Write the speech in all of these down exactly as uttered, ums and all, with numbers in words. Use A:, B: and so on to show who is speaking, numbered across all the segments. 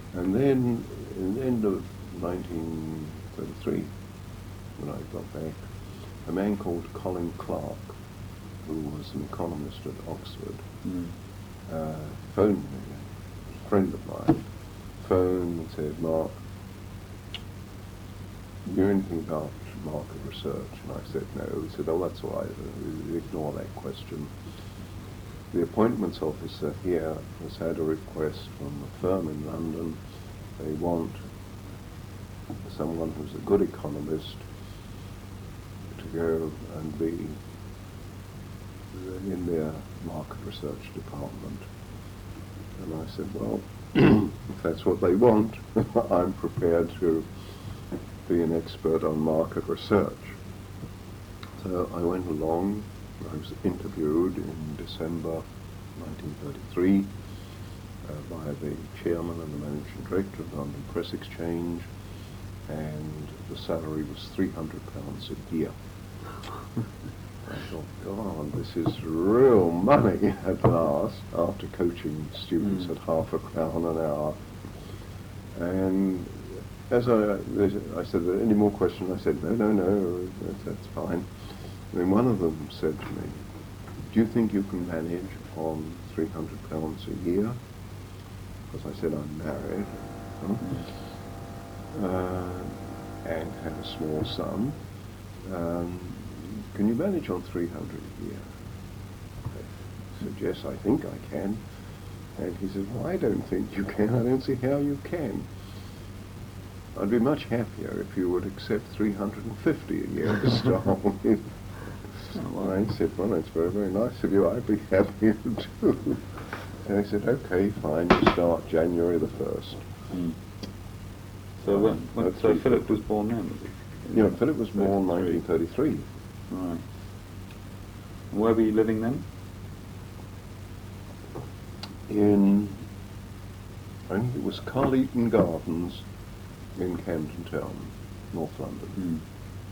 A: And then, in the end of nineteen thirty-three, when I got back, a man called Colin Clark, who was an economist at Oxford,
B: Mm.
A: uh, phoned me, a friend of mine, phoned and said, Mark, do you know anything about market research? And I said no. He said, oh, that's all right, uh, ignore that question. The appointments officer here has had a request from a firm in London. They want someone who's a good economist to go and be in their market research department. And I said, well, if that's what they want, I'm prepared to be an expert on market research. So I went along. I was interviewed in December nineteen thirty-three uh, by the chairman and the managing director of the London Press Exchange, and the salary was three hundred pounds a year. I thought, God, this is real money at last, after coaching students
B: Mm.
A: at half a crown an hour. And as I, I said, any more questions? I said, no, no, no, that's, that's fine. And then one of them said to me, do you think you can manage on three hundred pounds a year? Because I said, I'm married, huh? uh, and have a small son. Um, can you manage on three hundred a year? I said, yes, I think I can. And he said, well, I don't think you can. I don't see how you can. I'd be much happier if you would accept three hundred fifty a year to start with. And I said, well, that's very, very nice of you. I'd be happier too. And he said, okay, fine, you start January the first.
B: Mm. So when, when
A: That's
B: so
A: three
B: Philip
A: fifty.
B: was born then, was he?
A: You know, Philip was born
B: thirty-three.
A: nineteen thirty-three.
B: Right. Where were you living then?
A: In, I think it was Carleton Gardens in Camden Town, North London.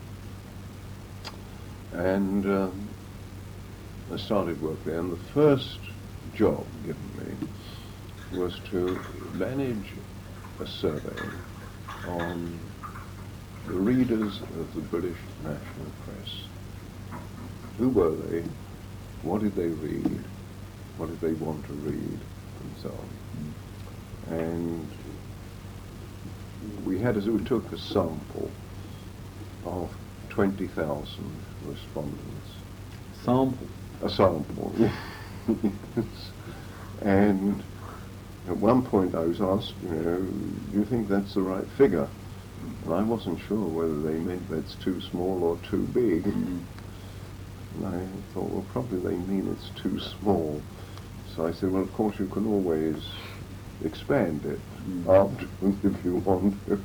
B: Mm.
A: And um, I started work there, and the first job given me was to manage a survey on the readers of the British National Press. Who were they? What did they read? What did they want to read? And so on. And we had, as we took a sample of twenty thousand respondents.
B: Sample.
A: A sample. Yes. And at one point I was asked, you know, do you think that's the right figure? And I wasn't sure whether they meant that's too small or too big.
B: Mm.
A: And I thought, well, probably they mean it's too small. So I said, well, of course you can always expand it
B: Mm.
A: afterwards if you want to.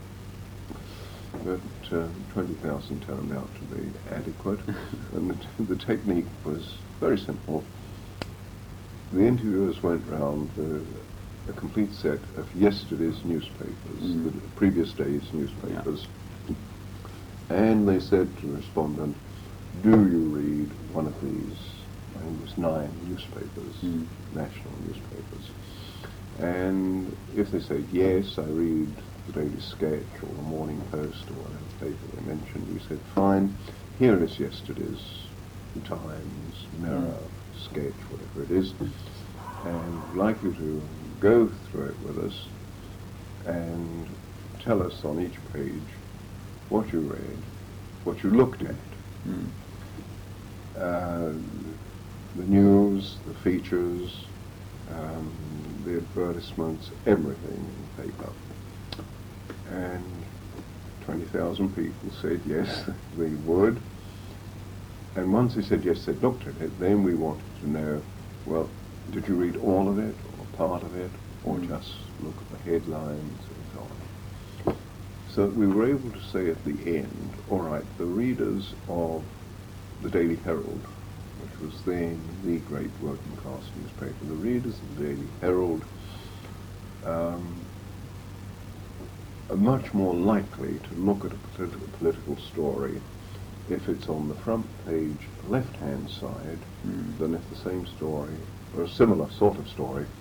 A: But uh, twenty thousand turned out to be adequate. And the, t- the technique was very simple. The interviewers went round the, a complete set of yesterday's newspapers,
B: Mm.
A: the previous day's newspapers, and they said to the respondent, do you read one of these? I think it was nine newspapers,
B: Mm.
A: national newspapers. And if they said, yes, I read the Daily Sketch or the Morning Post or whatever paper they mentioned, we said, fine, here is yesterday's Times, Mirror, Sketch, whatever it is, and we'd like you to go through it with us and tell us on each page what you read, what you looked at,
B: Mm.
A: uh, the news, the features, um, the advertisements, everything in the paper. And twenty thousand people said yes, they would. And once they said yes, they looked at it, then we wanted to know, well, did you read all of it, or part of it, or
B: Mm.
A: just look at the headlines and so on? So that we were able to say at the end, all right, the readers of the Daily Herald, which was then the great working class newspaper, the readers of the Daily Herald um, are much more likely to look at a political, political story if it's on the front page left-hand side
B: Mm.
A: than if the same story, or a similar sort of story,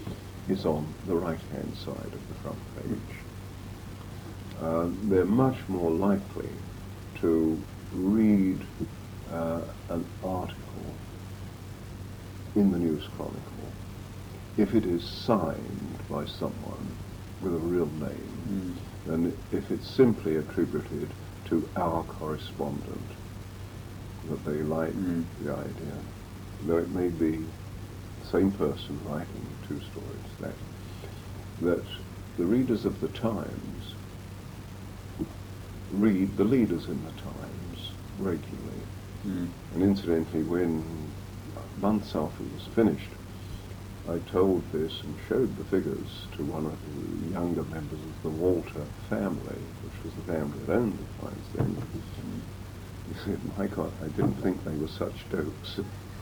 A: is on the right-hand side of the front page. Uh, they're much more likely to read uh, an article in the News Chronicle if it is signed by someone with a real name, mm. than if it's simply attributed to our correspondent, that they like mm. the idea, though it may be the same person writing two stories, that, that the readers of the Times read the leaders in the Times regularly. Mm. And incidentally, when months after it was finished, I told this and showed the figures to one of the younger members of the Walter family, which was the family that owned the Times then. He said, "My God, I didn't think they were such dopes."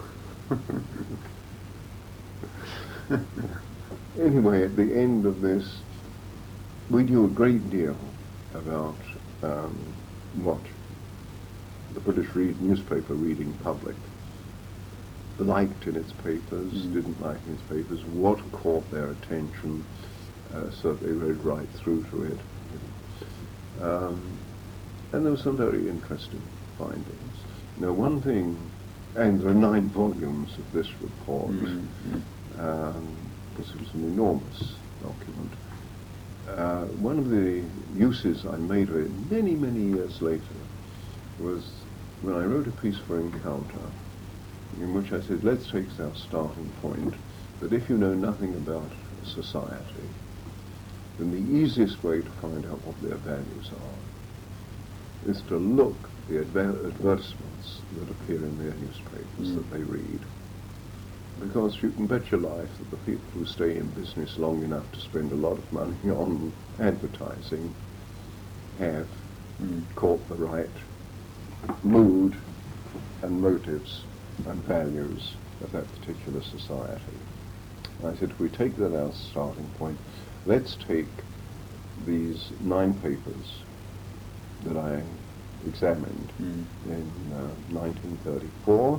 A: Anyway, at the end of this, we knew a great deal about um, what the British read, newspaper reading public liked in its papers, mm. didn't like in its papers, what caught their attention, uh, so they read right through to it. Um, and there were some very interesting findings. Now, one thing, and there are nine volumes of this report, mm-hmm. um, because it was an enormous document. Uh, one of the uses I made of it many, many years later was when I wrote a piece for Encounter, in which I said, let's take as our starting point that if you know nothing about society, then the easiest way to find out what their values are is to look at the adver- advertisements that appear in their newspapers mm. that they read. Because you can bet your life that the people who stay in business long enough to spend a lot of money on advertising have mm. caught the right mood and motives and values of that particular society. And I said, if we take that as a starting point, let's take these nine papers that I examined mm. in uh, nineteen thirty-four,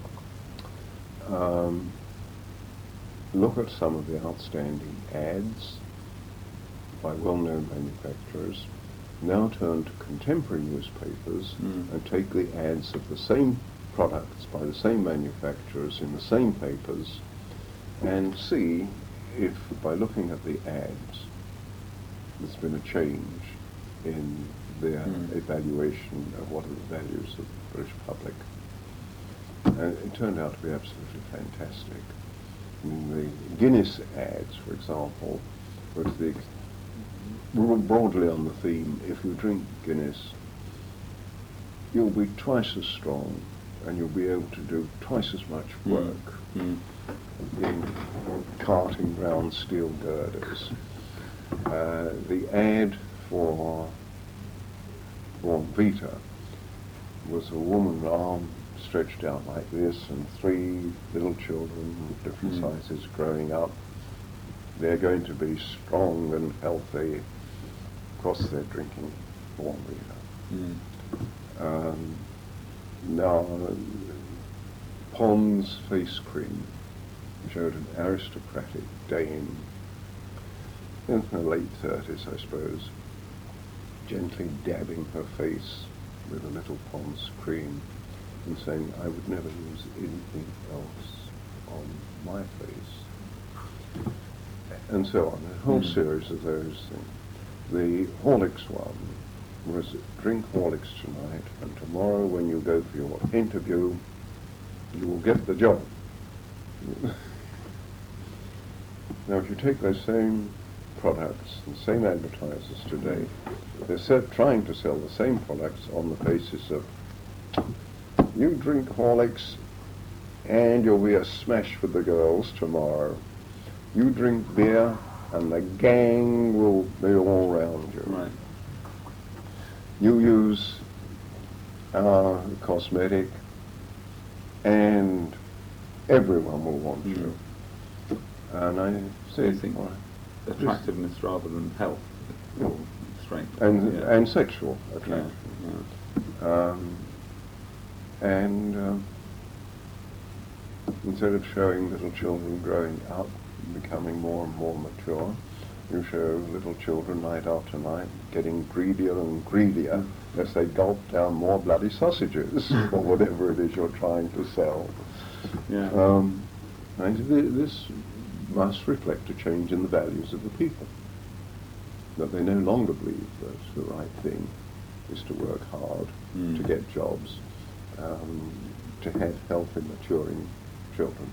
A: um, look at some of the outstanding ads by well-known manufacturers, now turn to contemporary newspapers mm. and take the ads of the same products by the same manufacturers in the same papers, and see if, by looking at the ads, there's been a change in their mm. evaluation of what are the values of the British public. And it turned out to be absolutely fantastic. I mean, the Guinness ads, for example, was the broadly on the theme, if you drink Guinness, you'll be twice as strong and you'll be able to do twice as much work mm. in carting round steel girders. Uh, the ad for Vita was a woman, arm stretched out like this, and three little children of different mm. sizes growing up. They're going to be strong and healthy. Of course, they're drinking Vita. Mm. Um, now, Pond's face cream showed an aristocratic dame in her late thirties, I suppose, gently dabbing her face with a little Pond's cream and saying, I would never use anything else on my face. And so on, a whole mm. series of those things. The Horlicks one was drink Horlicks tonight, and tomorrow when you go for your interview, you will get the job. Now, if you take those same products and same advertisers today, they're set, trying to sell the same products on the basis of you drink Horlicks and you'll be a smash with the girls tomorrow. You drink beer and the gang will be all around you.
B: Right.
A: You use our cosmetic and everyone will want mm. you. And I
B: so you think well, attractiveness rather than health or strength.
A: And,
B: yeah.
A: and sexual attraction.
B: Yeah. Yeah.
A: Um, and um, instead of showing little children growing up becoming more and more mature. You show little children night after night getting greedier and greedier as they gulp down more bloody sausages or whatever it is you're trying to sell.
B: Yeah.
A: Um, and th- this must reflect a change in the values of the people, that they no longer believe that the right thing is to work hard,
B: Mm.
A: to get jobs, um, to have healthy, maturing children.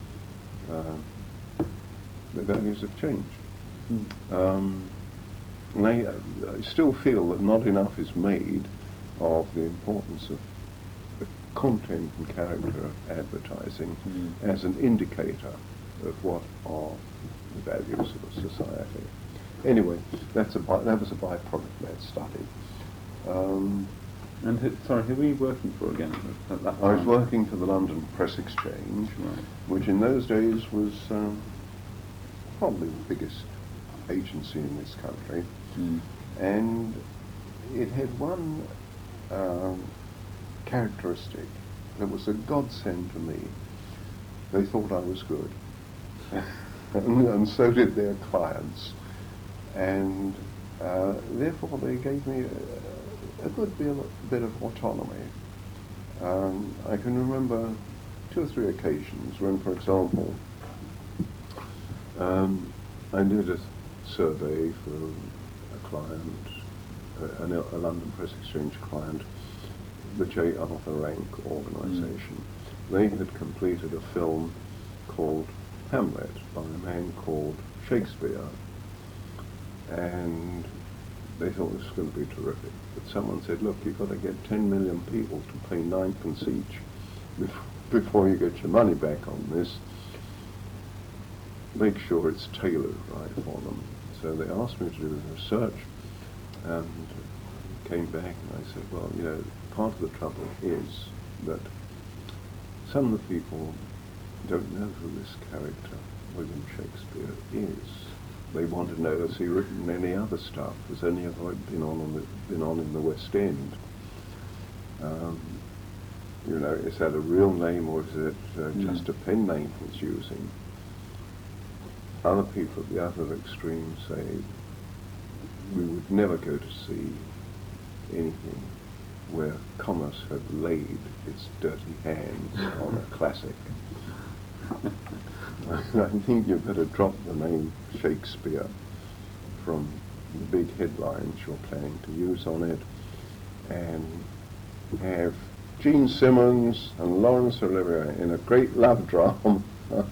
A: Uh, the values have changed.
B: Mm.
A: Um, and I, I still feel that not enough is made of the importance of the content and character of advertising
B: Mm.
A: as an indicator of what are the values of a society. Anyway, that's a by, that was a byproduct of that study. Um,
B: And who, sorry, who were you working for again at, at that
A: I was
B: time?
A: working for the London Press Exchange,
B: Right.
A: which in those days was um, probably the biggest agency in this country.
B: Mm.
A: And it had one um, characteristic that was a godsend to me. They thought I was good. and, and so did their clients. And uh, therefore they gave me a, a good bit, bit of autonomy. Um, I can remember two or three occasions when, for example, um, I did a survey for a client, a, a London Press Exchange client, the J. Arthur Rank organisation. Mm. They had completed a film called Hamlet by a man called Shakespeare, and they thought this was going to be terrific. But someone said, look, you've got to get ten million people to pay ninepence each before, before you get your money back on this. Make sure it's tailored right for them. So they asked me to do the research, and came back and I said, well, you know, part of the trouble is that some of the people don't know who this character, William Shakespeare, is. They want to know, has he written any other stuff? Has any of it been on, on the, been on in the West End? Um, you know, is that a real name, or is it uh, mm. just a pen name he's using? Other people at the other extreme say we would never go to see anything where commerce had laid its dirty hands on a classic. I think you better drop the name Shakespeare from the big headlines you're planning to use on it, and have Gene Simmons and Laurence Olivier in a great love drama.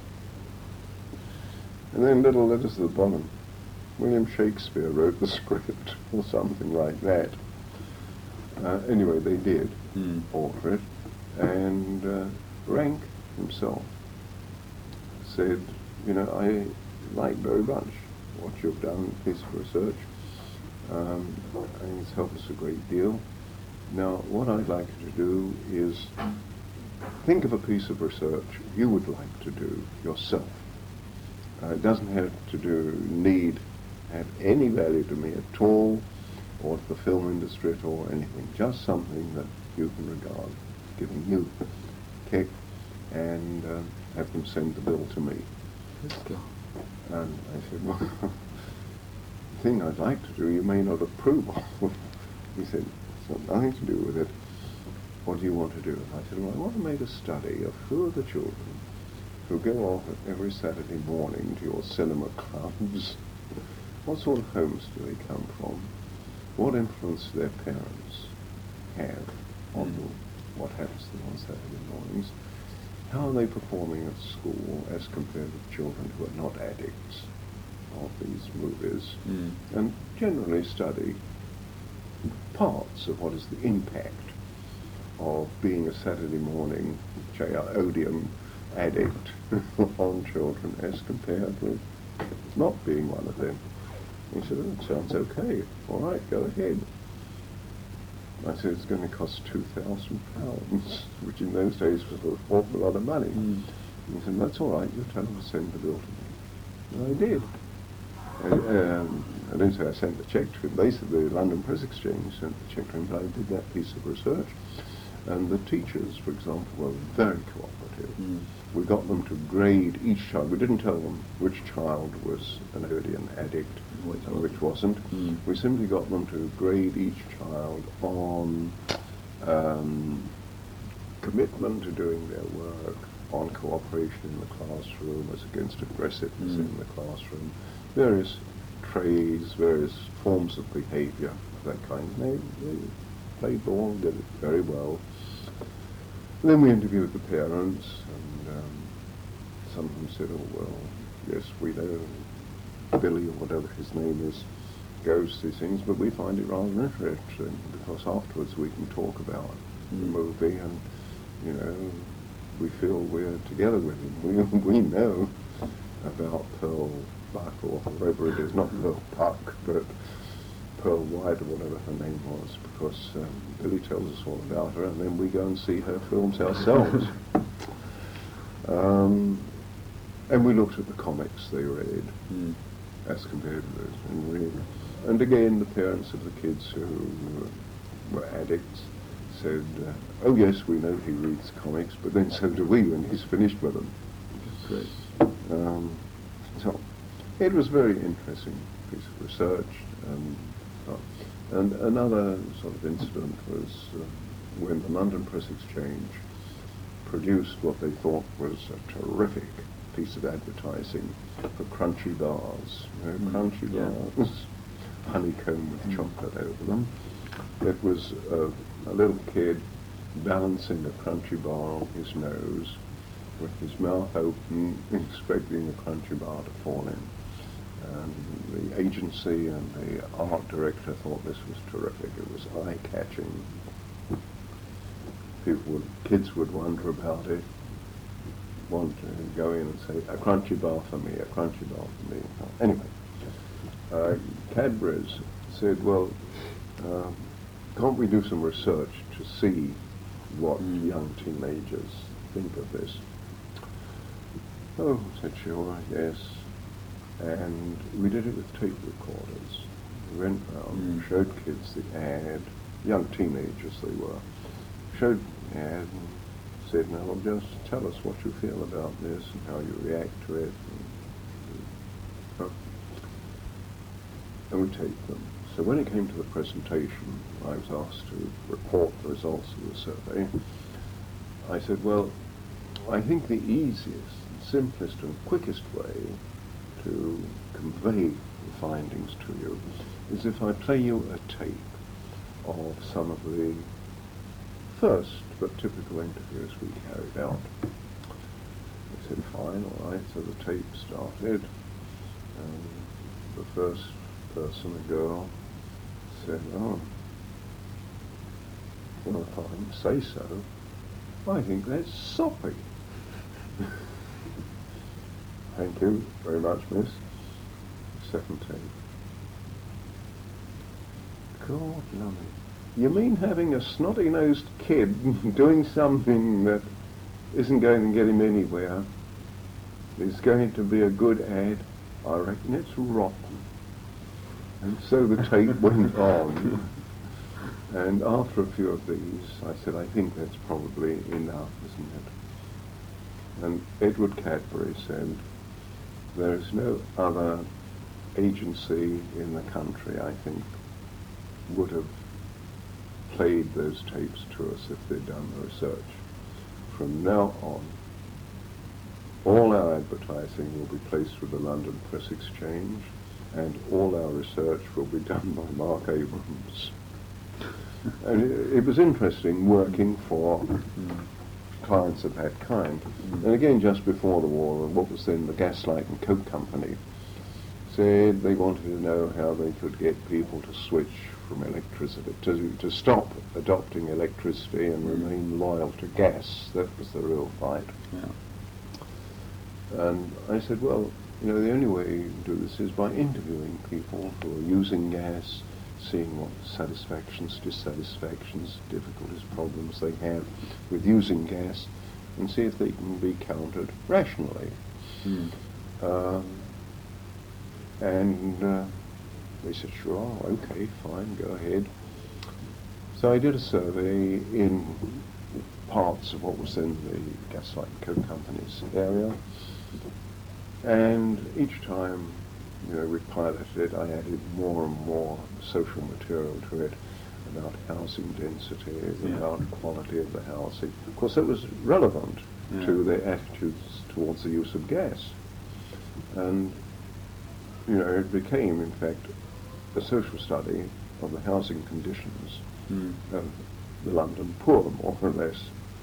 A: And then little letters at the bottom, William Shakespeare wrote the script, or something like that. Uh, anyway, they did mm. alter it, and uh, Rank himself said, you know, I like very much what you've done, piece of research. Um, I think it's helped us a great deal. Now, what I'd like you to do is think of a piece of research you would like to do yourself. Uh, it doesn't have to do, need, have any value to me at all, or to the film industry at all, or anything. Just something that you can regard giving you a kick, and uh, have them send the bill to me.
B: Let's go.
A: And I said, well, the thing I'd like to do you may not approve of. He said, it's got nothing to do with it. What do you want to do? And I said, well, I want to make a study of who are the children who go off every Saturday morning to your cinema clubs. What sort of homes do they come from? What influence do their parents have on mm. what happens to them on Saturday mornings? How are they performing at school as compared with children who are not addicts of these movies? Mm. And generally study parts of what is the impact of being a Saturday morning J R odium addict on children as compared with not being one of them. He said, oh, it sounds okay. All right, go ahead. I said, it's going to cost two thousand pounds, which in those days was an awful lot of money. Mm. He said, that's all right, you tell them to send the bill to me. And I did. And, um, I didn't say I sent the check to him. Basically, the London Press Exchange sent the check to him, but I did that piece of research. And the teachers, for example, were very cooperative.
B: Mm.
A: We got them to grade each child. We didn't tell them which child was an Odeon addict
B: Which
A: and which wasn't.
B: Mm.
A: We simply got them to grade each child on um, commitment to doing their work, on cooperation in the classroom as against aggressiveness
B: Mm.
A: in the classroom, various traits, various forms of behavior of that kind. They, they played ball, did it very well. Then we interviewed the parents, and um, some of them said, oh, well, yes, we know Billy, or whatever his name is, goes to these things, but we find it rather interesting, because afterwards we can talk about
B: Mm.
A: the movie, and, you know, we feel we're together with him. We, we know about Pearl Buck, or whoever it is, not Pearl Puck, but Pearl White, or whatever her name was, because um, Billy tells us all about her, and then we go and see her films ourselves. um, and we looked at the comics they read,
B: Mm.
A: as compared to those. And, we, and again, the parents of the kids who were addicts said, uh, oh yes, we know he reads comics, but then so do we when he's finished with them.
B: Great.
A: Um, so it was a very interesting piece of research. Um, uh, and another sort of incident was uh, when the London Press Exchange produced what they thought was a terrific piece of advertising for crunchy bars. You know,
B: Mm,
A: crunchy
B: yeah.
A: bars, honeycomb with
B: Mm.
A: chocolate over them. It was a, a little kid balancing a crunchy bar on his nose, with his mouth open, expecting the crunchy bar to fall in. And the agency and the art director thought this was terrific. It was eye-catching. People would, kids would wonder about it, want to go in and say, a crunchy bar for me, a crunchy bar for me. Anyway, uh, Cadbury's said, well, um, can't we do some research to see what
B: Mm.
A: young teenagers think of this? Oh, said sure, yes. And we did it with tape recorders. We went round,
B: Mm.
A: showed kids the ad, young teenagers they were, showed the ad and said, now just tell us what you feel about this and how you react to it. And, uh, and we taped them. So when it came to the presentation, I was asked to report the results of the survey. I said, well, I think the easiest, simplest and quickest way to convey the findings to you is if I play you a tape of some of the first but typical interviews we carried out. I said, fine, all right, so the tape started, and the first person, a girl, said, oh, well, if I say so, I think that's soppy. Thank you very much, miss. Second tape. God lummy. You mean having a snotty-nosed kid doing something that isn't going to get him anywhere is going to be a good ad? I reckon it's rotten. And so the tape went on. And after a few of these, I said, I think that's probably enough, isn't it? And Edward Cadbury said, there is no other agency in the country, I think, would have played those tapes to us if they'd done the research. From now on, all our advertising will be placed with the London Press Exchange, and all our research will be done by Mark Abrams. And it, it was interesting working for clients of that kind. And again, just before the war, what was then the Gaslight and Coke Company said they wanted to know how they could get people to switch from electricity, to, to stop adopting electricity and
B: Mm.
A: remain loyal to gas. That was the real fight.
B: Yeah.
A: And I said, well, you know, the only way you can do this is by interviewing people who are using gas, seeing what satisfactions, dissatisfactions, difficulties, problems they have with using gas, and see if they can be countered rationally.
B: Mm.
A: Um, and uh, they said, sure, okay, fine, go ahead. So I did a survey in parts of what was then the Gaslight and Coke Company's area. And each time, you know, we piloted it, I added more and more social material to it about housing density,
B: Yeah.
A: about quality of the housing. Of course, that was relevant
B: Yeah.
A: to their attitudes towards the use of gas. And, you know, it became, in fact, a social study of the housing conditions
B: Mm.
A: of the London poor, more or less.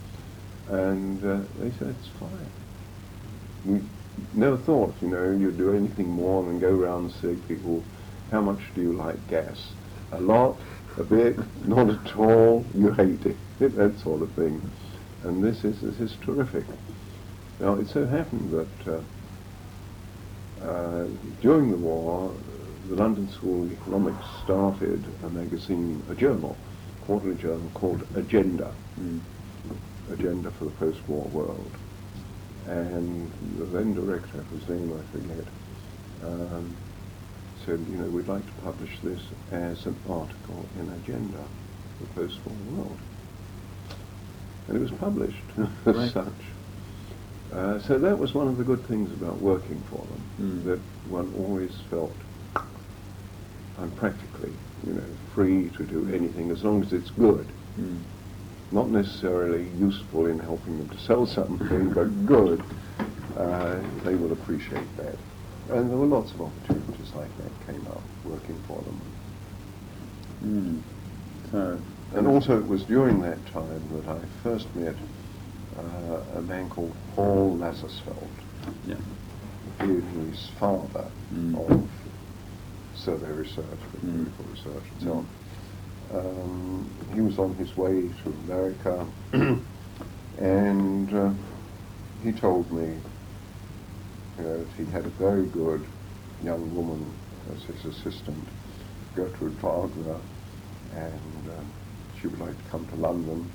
A: And uh, they said, it's fine. We never thought, you know, you'd do anything more than go around and say to people, how much do you like gas? A lot, a bit, not at all, you hate it, that sort of thing. And this is, this is terrific. Now, it so happened that uh, uh, during the war, the London School of Economics started a magazine, a journal, quarterly journal called Agenda,
B: Mm.
A: Agenda for the Post-War World. And the then director, whose name I forget, um, said, you know, we'd like to publish this as an article in Agenda for the Post-War World. And it was published as
B: Right.
A: such. Uh, so that was one of the good things about working for them,
B: Mm.
A: that one always felt I'm practically, you know, free to do anything as long as it's good.
B: Mm.
A: Not necessarily useful in helping them to sell something, but good. Uh, they will appreciate that. And there were lots of opportunities like that came up working for them.
B: Mm. So,
A: And also it was during that time that I first met uh, a man called Paul Lazarsfeld,
B: yeah.
A: his father
B: Mm.
A: of survey research,
B: Mm.
A: political research and so
B: Mm.
A: on. Um, he was on his way to America and uh, he told me, you know, that he had a very good young woman as his assistant, Gertrude Wagner, and uh, she would like to come to London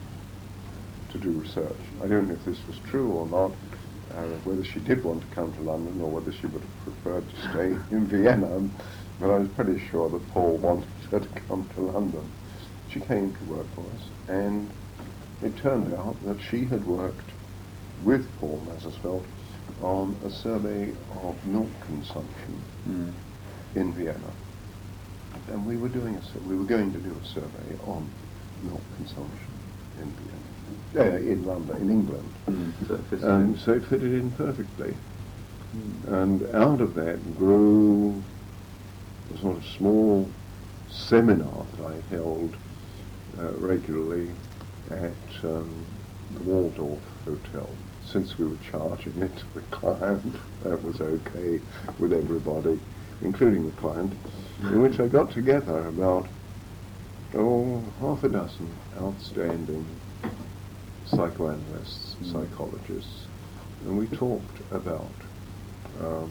A: to do research. I don't know if this was true or not, uh, whether she did want to come to London or whether she would have preferred to stay in Vienna, but I was pretty sure that Paul wanted her to come to London. She came to work for us, and it turned out that she had worked with Paul Lazarsfeld on a survey of milk consumption
B: Mm.
A: in Vienna. And we were doing a sur- we were going to do a survey on milk consumption in Vienna, uh, in London, in England.
B: Mm. So it fits
A: And
B: in.
A: so it fitted in perfectly.
B: Mm.
A: And out of that grew a sort of small seminar that I held uh, regularly at um, the Waldorf Hotel. Since we were charging it to the client, that was okay with everybody, including the client, in which I got together about, oh, half a dozen outstanding psychoanalysts,
B: Mm.
A: psychologists, and we talked about um,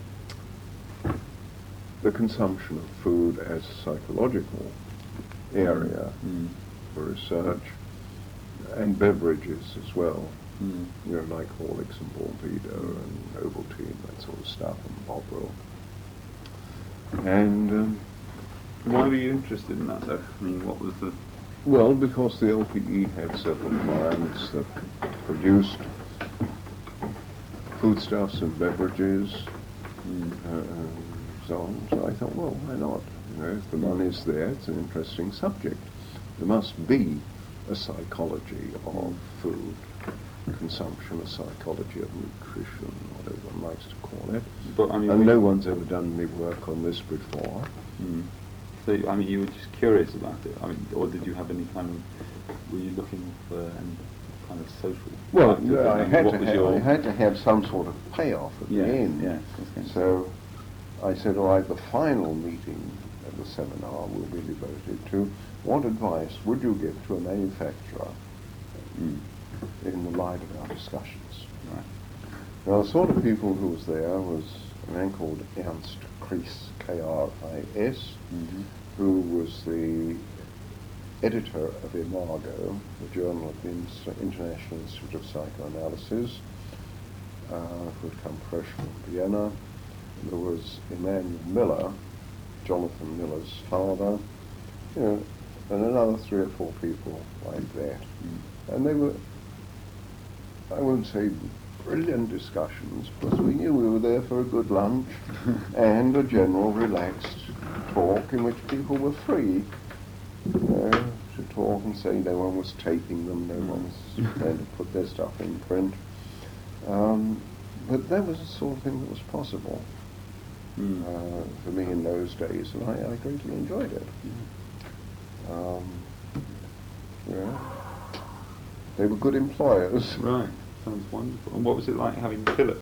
A: the consumption of food as a psychological area
B: Mm.
A: for research, and beverages as well,
B: Mm.
A: you know, like Horlicks and Bournvita and Ovaltine, that sort of stuff, and Bovril. And, um,
B: Why were you interested in that, though? I mean, what was the...
A: well, because the L P E had several clients that produced foodstuffs and beverages,
B: Mm.
A: uh, and so on. So I thought, well, why not? You know, if the money's there, it's an interesting subject. There must be a psychology of food consumption, a psychology of nutrition, whatever one likes to call it.
B: But, I mean,
A: And
B: were
A: no
B: you-
A: one's ever done any work on this before.
B: Mm. So, I mean, you were just curious about it. I mean, or did you have any kind of... Were you looking for any kind of social...
A: Well,
B: factors?
A: yeah, I
B: mean,
A: had
B: what
A: to
B: was
A: have,
B: your...
A: I had to have some sort of payoff at
B: Yeah,
A: the end.
B: yeah, I was going to
A: So I said, all right, the final meeting of the seminar will be devoted to what advice would you give to a manufacturer
B: Mm.
A: in the light of our discussions.
B: Right.
A: Now, the sort of people who was there was a man called Ernst Kris, K R I S,
B: Mm-hmm.
A: who was the editor of Imago, the journal of the Ins- International Institute of Psychoanalysis, uh, who had come fresh from Vienna. There was Emmanuel Miller, Jonathan Miller's father, you know, and another three or four people like that.
B: Mm.
A: And they were, I won't say brilliant discussions, because we knew we were there for a good lunch and a general relaxed talk in which people were free uh, to talk and say no one was taping them, no one was going to put their stuff in print. Um, but that was the sort of thing that was possible
B: Mm.
A: uh, for me in those days, and I, I greatly enjoyed it.
B: Yeah.
A: Um, yeah. They were good employers.
B: Right. Sounds wonderful. And what was it like having Philip